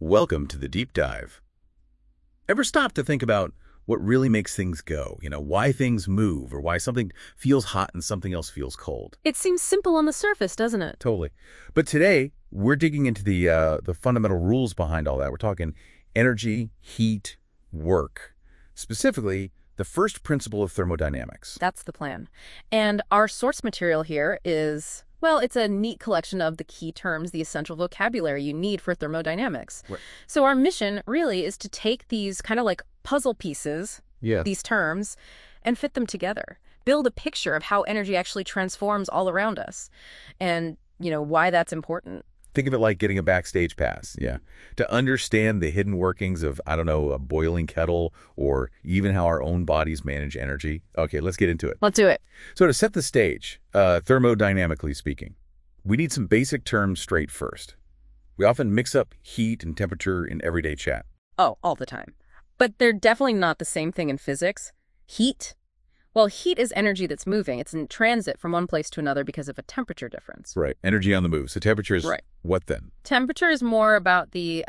Welcome to the deep dive. Ever stop to think about what really makes things go? Why things move or why something feels hot and something else feels cold? It seems simple on the surface, doesn't it? Totally. But today, we're digging into the fundamental rules behind all that. We're talking energy, heat, work. Specifically, the first principle of thermodynamics. That's the plan. And our source material here is, well, it's a neat collection of the key terms, the essential vocabulary you need for thermodynamics. Right. So our mission really is to take these kind of like puzzle pieces, these terms, and fit them together. Build a picture of how energy actually transforms all around us and, why that's important. Think of it like getting a backstage pass, to understand the hidden workings of, a boiling kettle or even how our own bodies manage energy. Okay, let's get into it. Let's do it. So to set the stage, thermodynamically speaking, we need some basic terms straight first. We often mix up heat and temperature in everyday chat. Oh, all the time. But they're definitely not the same thing in physics. Heat is energy that's moving. It's in transit from one place to another because of a temperature difference. Right. Energy on the move. So temperature is what then? Temperature is more about the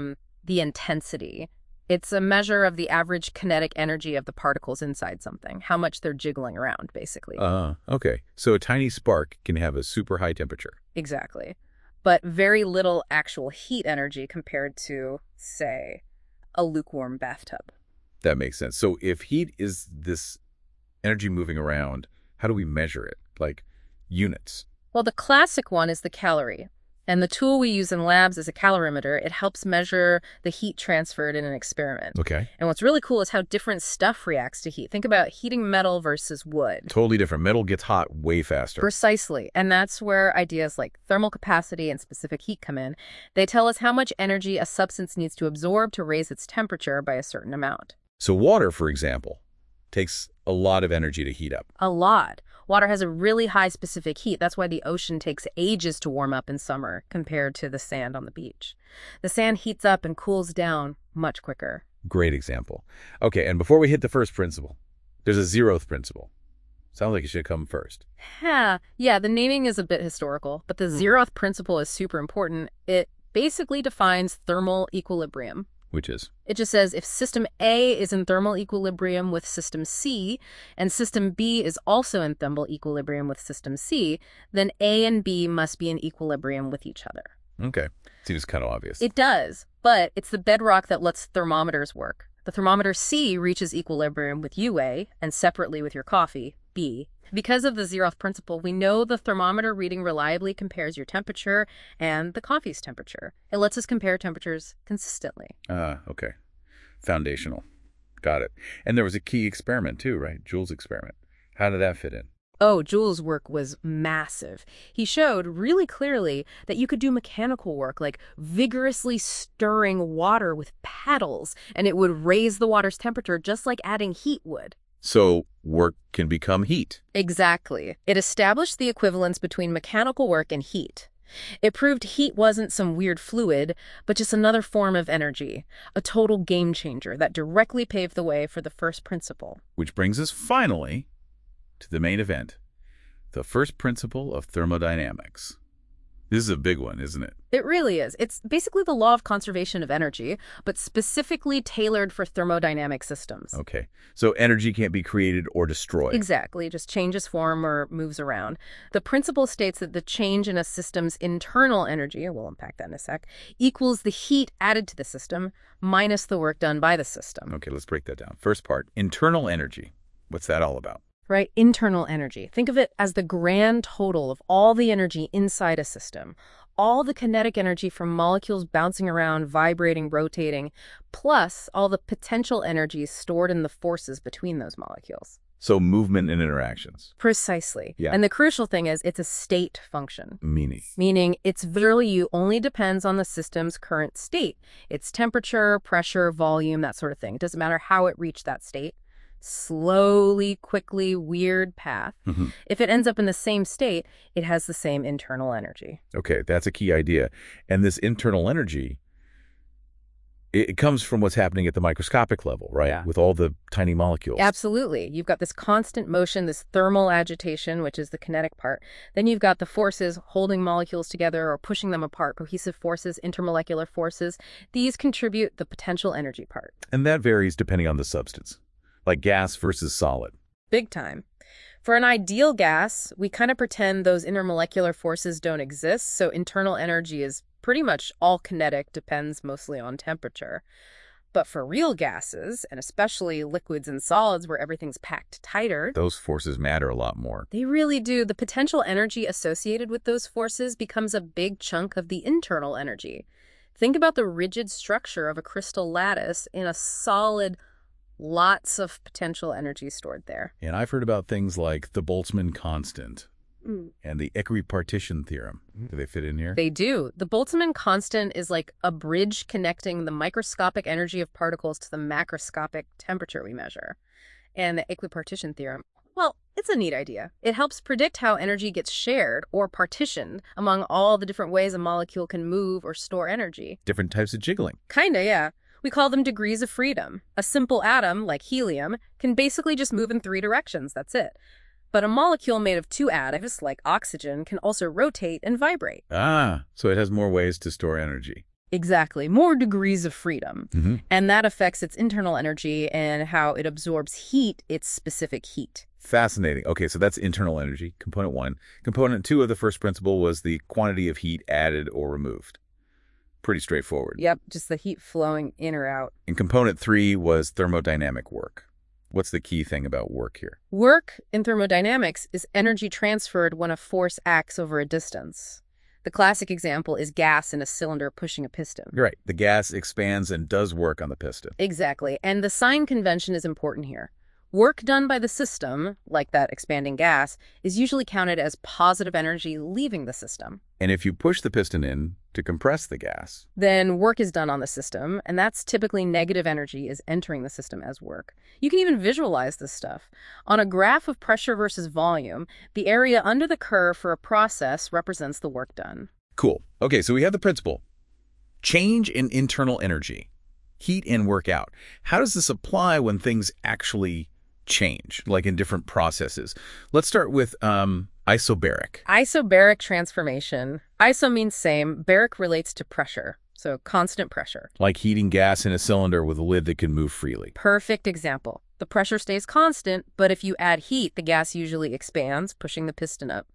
intensity. It's a measure of the average kinetic energy of the particles inside something, how much they're jiggling around, basically. Okay. So a tiny spark can have a super high temperature. Exactly. But very little actual heat energy compared to, say, a lukewarm bathtub. That makes sense. So if heat is this energy moving around, how do we measure it? Like units? Well, the classic one is the calorie. And the tool we use in labs is a calorimeter. It helps measure the heat transferred in an experiment. Okay. And what's really cool is how different stuff reacts to heat. Think about heating metal versus wood. Totally different. Metal gets hot way faster. Precisely. And that's where ideas like thermal capacity and specific heat come in. They tell us how much energy a substance needs to absorb to raise its temperature by a certain amount. So water, for example, takes a lot of energy to heat up. A lot. Water has a really high specific heat. That's why the ocean takes ages to warm up in summer compared to the sand on the beach. The sand heats up and cools down much quicker. Great example. Okay, and before we hit the first principle, there's a zeroth principle. Sounds like it should come first. Yeah, the naming is a bit historical, but the zeroth principle is super important. It basically defines thermal equilibrium. Which is? It just says if system A is in thermal equilibrium with system C, and system B is also in thermal equilibrium with system C, then A and B must be in equilibrium with each other. Okay. Seems kind of obvious. It does, but it's the bedrock that lets thermometers work. The thermometer C reaches equilibrium with you, A, and separately with your coffee, B. Because of the zeroth principle, we know the thermometer reading reliably compares your temperature and the coffee's temperature. It lets us compare temperatures consistently. Okay. Foundational. Got it. And there was a key experiment too, right? Joule's experiment. How did that fit in? Oh, Joule's work was massive. He showed really clearly that you could do mechanical work, like vigorously stirring water with paddles, and it would raise the water's temperature just like adding heat would. So work can become heat. Exactly. It established the equivalence between mechanical work and heat. It proved heat wasn't some weird fluid, but just another form of energy, a total game changer that directly paved the way for the first principle. Which brings us finally to the main event, the first principle of thermodynamics. This is a big one, isn't it? It really is. It's basically the law of conservation of energy, but specifically tailored for thermodynamic systems. Okay. So energy can't be created or destroyed. Exactly. It just changes form or moves around. The principle states that the change in a system's internal energy, we'll unpack that in a sec, equals the heat added to the system minus the work done by the system. Okay, let's break that down. First part, internal energy. What's that all about? Right? Internal energy. Think of it as the grand total of all the energy inside a system. All the kinetic energy from molecules bouncing around, vibrating, rotating, plus all the potential energies stored in the forces between those molecules. So movement and interactions. Precisely. Yeah. And the crucial thing is it's a state function. Meaning its value only depends on the system's current state. Its temperature, pressure, volume, that sort of thing. It doesn't matter how it reached that state. Slowly, quickly, weird path. If it ends up in the same state, it has the same internal energy. Okay, that's a key idea. And this internal energy, It comes from what's happening at the microscopic level, right? Yeah. With all the tiny molecules. Absolutely. You've got this constant motion, this thermal agitation, which is the kinetic part. Then you've got the forces holding molecules together or pushing them apart, cohesive forces, intermolecular forces. These contribute the potential energy part. And that varies depending on the substance, like gas versus solid. Big time. For an ideal gas, we kind of pretend those intermolecular forces don't exist, so internal energy is pretty much all kinetic, depends mostly on temperature. But for real gases, and especially liquids and solids where everything's packed tighter, Those forces matter a lot more. they really do. The potential energy associated with those forces becomes a big chunk of the internal energy. Think about the rigid structure of a crystal lattice in a solid. Lots of potential energy stored there. And I've heard about things like the Boltzmann constant and the equipartition theorem. Do they fit in here? They do. The Boltzmann constant is like a bridge connecting the microscopic energy of particles to the macroscopic temperature we measure. And the equipartition theorem, well, it's a neat idea. It helps predict how energy gets shared or partitioned among all the different ways a molecule can move or store energy. Different types of jiggling. Kinda, yeah. We call them degrees of freedom. A simple atom, like helium, can basically just move in 3 directions, that's it. But a molecule made of 2 atoms, like oxygen, can also rotate and vibrate. Ah, so it has more ways to store energy. Exactly, more degrees of freedom. And that affects its internal energy and how it absorbs heat, its specific heat. Fascinating. Okay, so that's internal energy, component 1. Component 2 of the first principle was the quantity of heat added or removed. Pretty straightforward. Yep, just the heat flowing in or out. And component 3 was thermodynamic work. What's the key thing about work here? Work in thermodynamics is energy transferred when a force acts over a distance. The classic example is gas in a cylinder pushing a piston. Right. The gas expands and does work on the piston. Exactly. And the sign convention is important here. Work done by the system, like that expanding gas, is usually counted as positive energy leaving the system. And if you push the piston in to compress the gas, Then work is done on the system, and that's typically negative energy is entering the system as work. You can even visualize this stuff. On a graph of pressure versus volume, the area under the curve for a process represents the work done. cool. Okay, so we have the principle. Change in internal energy. Heat in, work out. How does this apply when things actually change, like in different processes? Let's start with isobaric. Isobaric transformation. Iso means same. Baric relates to pressure, so constant pressure. Like heating gas in a cylinder with a lid that can move freely. Perfect example. The pressure stays constant, but if you add heat, the gas usually expands, pushing the piston up.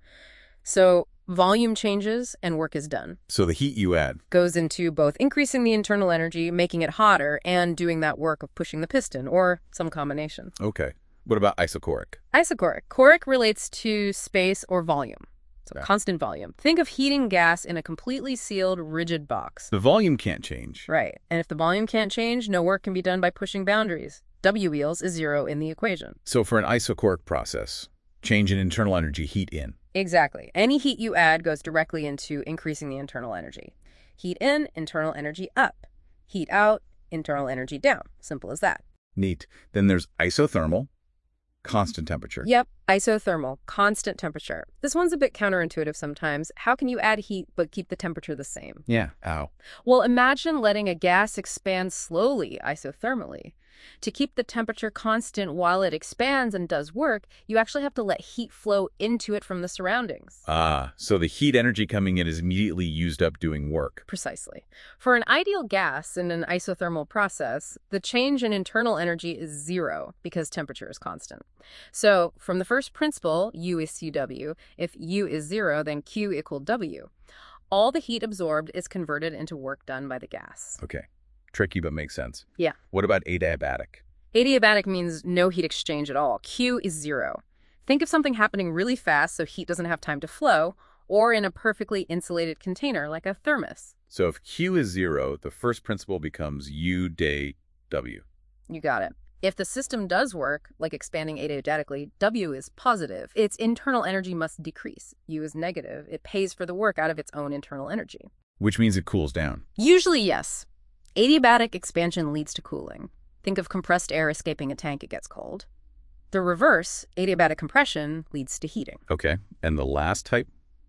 So volume changes and work is done. So the heat you add. Goes into both increasing the internal energy, making it hotter, and doing that work of pushing the piston, or some combination. Okay. What about isochoric? Isochoric. Choric relates to space or volume. So Yeah. constant volume. Think of heating gas in a completely sealed, rigid box. The volume can't change. Right. And if the volume can't change, no work can be done by pushing boundaries. W equals is 0 in the equation. So for an isochoric process, change in internal energy, heat in. Exactly. Any heat you add goes directly into increasing the internal energy. Heat in, internal energy up. Heat out, internal energy down. Simple as that. Neat. Then there's isothermal, constant temperature. Yep, isothermal, constant temperature. This one's a bit counterintuitive sometimes. How can you add heat but keep the temperature the same? Yeah. Ow. Well, imagine letting a gas expand slowly isothermally. To keep the temperature constant while it expands and does work, you actually have to let heat flow into it from the surroundings. Ah, so the heat energy coming in is immediately used up doing work. Precisely. For an ideal gas in an isothermal process, the change in internal energy is 0 because temperature is constant. So from the first principle, U is CW, if U is 0, then Q equal W. All the heat absorbed is converted into work done by the gas. Okay. Tricky, but makes sense. Yeah. What about adiabatic? Adiabatic means no heat exchange at all. Q is 0. Think of something happening really fast so heat doesn't have time to flow, or in a perfectly insulated container like a thermos. So if Q is 0, the first principle becomes U day W. You got it. If the system does work, like expanding adiabatically, W is positive. Its internal energy must decrease. U is negative. It pays for the work out of its own internal energy. Which means it cools down. Usually, yes. Adiabatic expansion leads to cooling. Think of compressed air escaping a tank, it gets cold. The reverse, adiabatic compression, leads to heating. Okay. And the last type?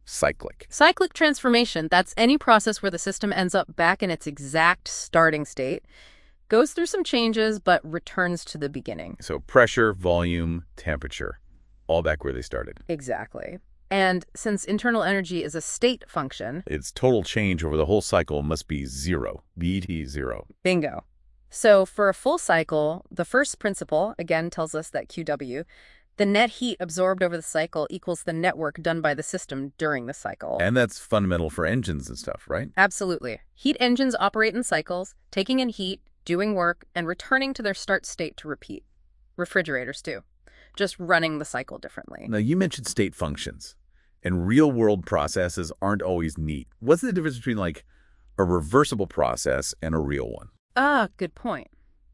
Cyclic. Cyclic transformation, that's any process where the system ends up back in its exact starting state, goes through some changes, but returns to the beginning. So pressure, volume, temperature, all back where they started. Exactly. And since internal energy is a state function, Its total change over the whole cycle must be zero, BT zero. bingo. So for a full cycle, the first principle, again, tells us that QW, the net heat absorbed over the cycle equals the net work done by the system during the cycle. And that's fundamental for engines and stuff, right? Absolutely. Heat engines operate in cycles, taking in heat, doing work, and returning to their start state to repeat. Refrigerators too, just running the cycle differently. Now, you mentioned state functions, and real-world processes aren't always neat. What's the difference between, like, a reversible process and a real one? Good point.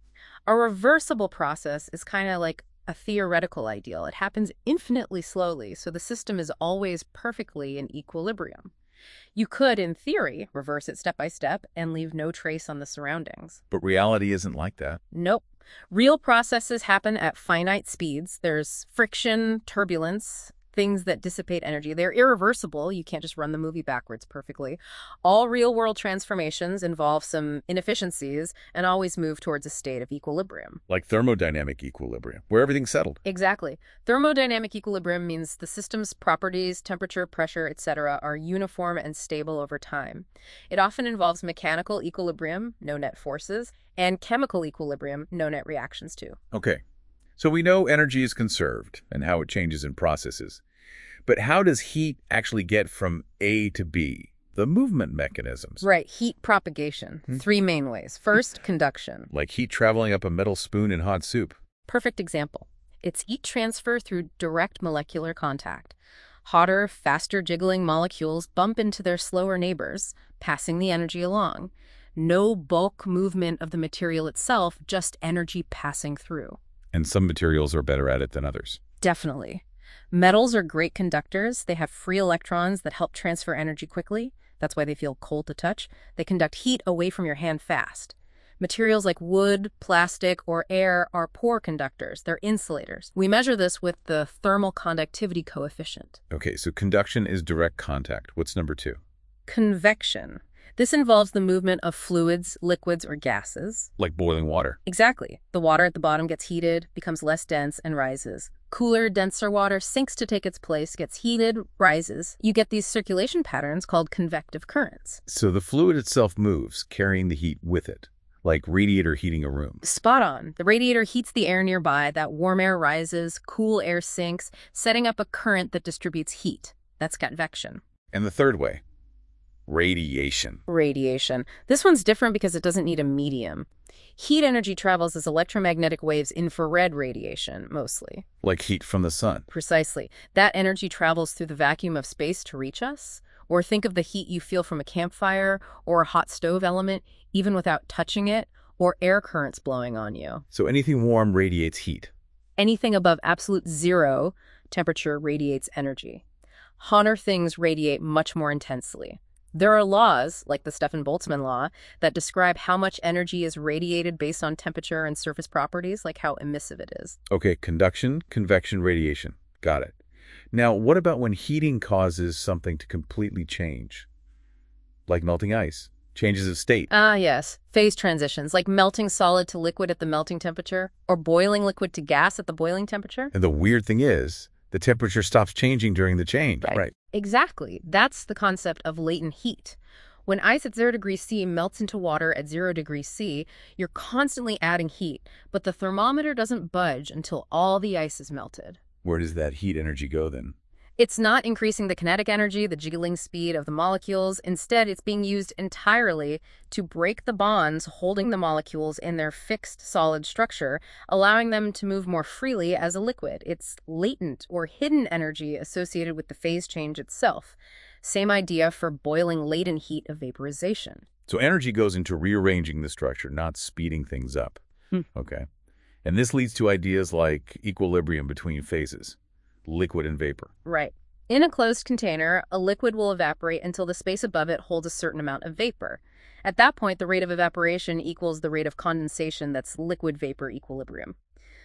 A reversible process is kind of like a theoretical ideal. It happens infinitely slowly, so the system is always perfectly in equilibrium. You could, in theory, reverse it step by step and leave no trace on the surroundings. But reality isn't like that. Nope. Real processes happen at finite speeds. There's friction, turbulence, things that dissipate energy. They're irreversible. You can't just run the movie backwards perfectly. All real-world transformations involve some inefficiencies and always move towards a state of equilibrium. Like thermodynamic equilibrium, where everything's settled. Exactly. Thermodynamic equilibrium means the system's properties, temperature, pressure, etc., are uniform and stable over time. It often involves mechanical equilibrium, no net forces, and chemical equilibrium, no net reactions too. Okay. So we know energy is conserved and how it changes in processes. But how does heat actually get from A to B? The movement mechanisms. Right, heat propagation. 3 main ways. First, conduction. Like heat traveling up a metal spoon in hot soup. Perfect example. It's heat transfer through direct molecular contact. Hotter, faster jiggling molecules bump into their slower neighbors, passing the energy along. No bulk movement of the material itself, just energy passing through. And some materials are better at it than others. Definitely. Metals are great conductors. They have free electrons that help transfer energy quickly. That's why they feel cold to touch. They conduct heat away from your hand fast. Materials like wood, plastic, or air are poor conductors. They're insulators. We measure this with the thermal conductivity coefficient. Okay, so conduction is direct contact. What's number 2? Convection. This involves the movement of fluids, liquids, or gases. Like boiling water. Exactly. The water at the bottom gets heated, becomes less dense, and rises. Cooler, denser water sinks to take its place, gets heated, rises. You get these circulation patterns called convective currents. So the fluid itself moves, carrying the heat with it, like radiator heating a room. Spot on. The radiator heats the air nearby, that warm air rises, cool air sinks, setting up a current that distributes heat. That's convection. And the third way? Radiation. Radiation. This one's different because it doesn't need a medium. Heat energy travels as electromagnetic waves, infrared radiation, mostly. Like heat from the sun. Precisely. That energy travels through the vacuum of space to reach us. Or think of the heat you feel from a campfire or a hot stove element, even without touching it, or air currents blowing on you. So anything warm radiates heat. Anything above absolute zero temperature radiates energy. Hotter things radiate much more intensely. There are laws, like the Stefan-Boltzmann law, that describe how much energy is radiated based on temperature and surface properties, like how emissive it is. Okay, conduction, convection, radiation. Got it. Now, what about when heating causes something to completely change? Like melting ice, changes of state. Yes. Phase transitions, like melting solid to liquid at the melting temperature, or boiling liquid to gas at the boiling temperature. And the weird thing is, the temperature stops changing during the change. Right. Exactly. That's the concept of latent heat. When ice at 0 degrees C melts into water at 0 degrees C, you're constantly adding heat, but the thermometer doesn't budge until all the ice is melted. Where does that heat energy go then? It's not increasing the kinetic energy, the jiggling speed of the molecules. Instead, it's being used entirely to break the bonds holding the molecules in their fixed solid structure, allowing them to move more freely as a liquid. It's latent or hidden energy associated with the phase change itself. Same idea for boiling latent heat of vaporization. So energy goes into rearranging the structure, not speeding things up. Okay. And this leads to ideas like equilibrium between phases. Liquid and vapor. Right. In a closed container, a liquid will evaporate until the space above it holds a certain amount of vapor. At that point, the rate of evaporation equals the rate of condensation. That's liquid-vapor equilibrium.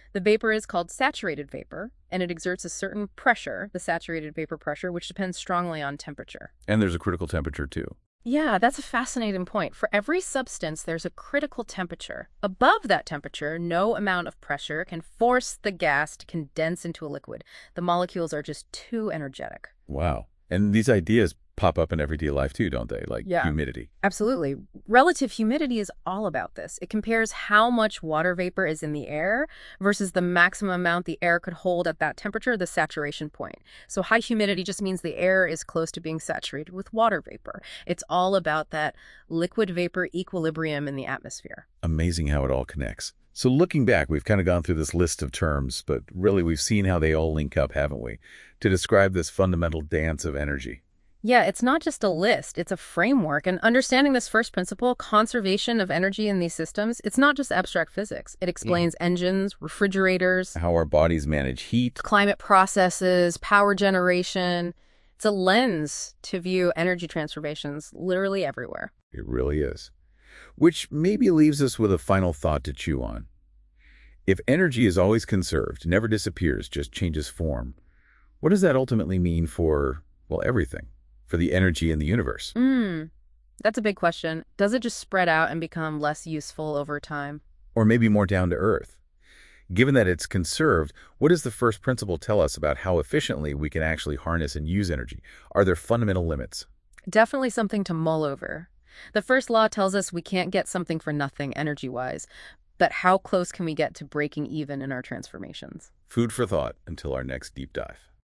The vapor is called saturated vapor, and it exerts a certain pressure, the saturated vapor pressure, which depends strongly on temperature. And there's a critical temperature, too. Yeah, that's a fascinating point. For every substance, there's a critical temperature. Above that temperature, no amount of pressure can force the gas to condense into a liquid. The molecules are just too energetic. Wow. And these ideas pop up in everyday life, too, don't they? Like Yeah. humidity. Absolutely. Relative humidity is all about this. It compares how much water vapor is in the air versus the maximum amount the air could hold at that temperature, the saturation point. So high humidity just means the air is close to being saturated with water vapor. It's all about that liquid vapor equilibrium in the atmosphere. Amazing how it all connects. So looking back, we've kind of gone through this list of terms, but really we've seen how they all link up, haven't we, to describe this fundamental dance of energy. Yeah, it's not just a list, it's a framework. And understanding this first principle, conservation of energy in these systems, it's not just abstract physics. It explains engines, refrigerators, How our bodies manage heat. climate processes, power generation. It's a lens to view energy transformations literally everywhere. It really is. Which maybe leaves us with a final thought to chew on. If energy is always conserved, never disappears, just changes form, what does that ultimately mean for, well, everything? For the energy in the universe? That's a big question. Does it just spread out and become less useful over time? Or maybe more down to earth? Given that it's conserved, what does the first principle tell us about how efficiently we can actually harness and use energy? Are there fundamental limits? Definitely something to mull over. The first law tells us we can't get something for nothing energy-wise, but how close can we get to breaking even in our transformations? Food for thought until our next deep dive.